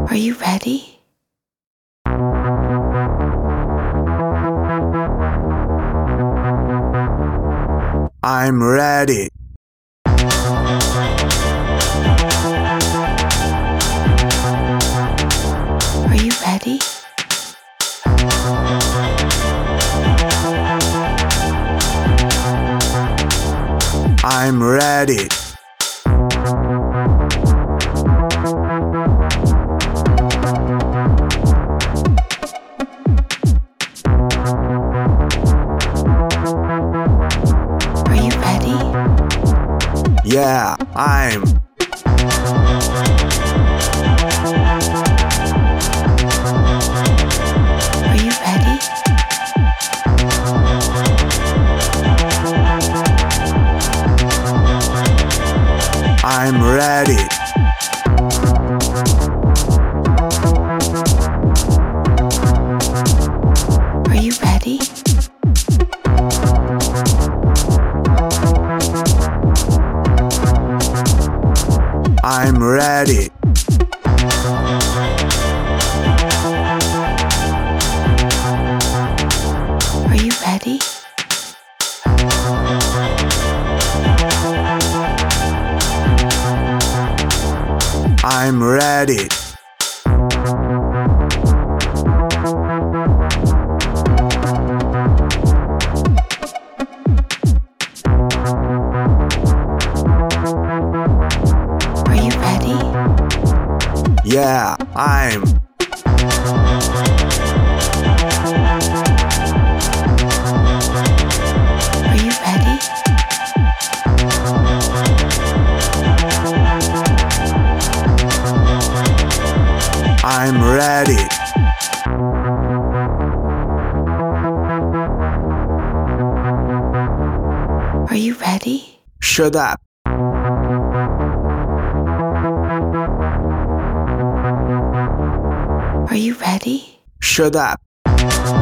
Are you ready? I'm ready. Are you ready? I'm ready. Are you ready? Yeah, I'm. Are you ready? I'm ready. Are you ready? I'm ready. Are you ready? I'm ready. Are you ready? Yeah, I'm. Are you ready? I'm ready. Are you ready? Shut up. Are you ready? Shut up.